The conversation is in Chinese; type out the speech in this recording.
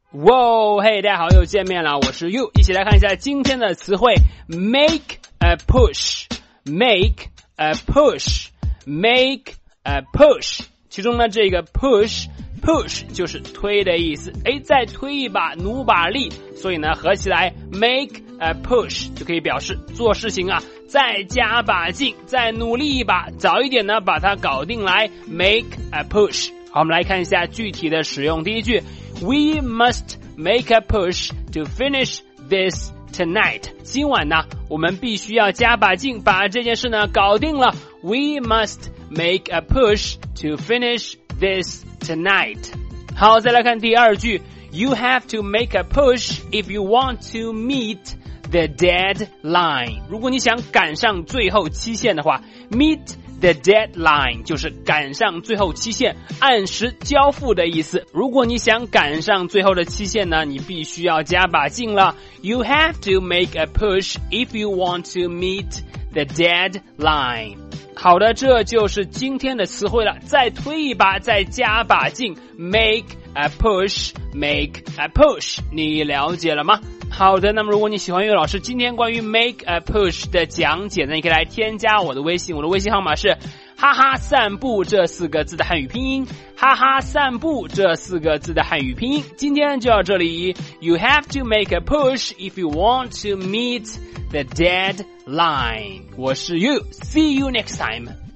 哇，嘿，大家好，又见面了，我是 You， 一起来看一下今天的词汇 make a push， make a push， make a push， 其中呢这个 push 就是推的意思，再推一把，努把力，所以呢合起来 make a push 就可以表示做事情啊再加把劲，再努力一把，早一点呢把它搞定来 make a push。 好，我们来看一下具体的使用。第一句 We must make a push to finish this tonight， 今晚呢我们必须要加把劲把这件事呢搞定了。 We must make a push to finish this tonight。 好，再来看第二句 You have to make a push if you want to meet the deadline， 如果你想赶上最后期限的话， meet the deadline 就是赶上最后期限，按时交付的意思。如果你想赶上最后的期限呢，你必须要加把劲了。 You have to make a push if you want to meet the deadline。 好的，这就是今天的词汇了，再推一把，再加把劲， make a push， make a push， 你了解了吗？好的，那么如果你喜欢岳老师今天关于 make a push 的讲解呢，你可以来添加我的微信，我的微信号码是哈哈散步这4个字的汉语拼音，哈哈散步这4个字的汉语拼音。今天就到这里， You have to make a push if you want to meet the deadline。 我是 You， see you next time。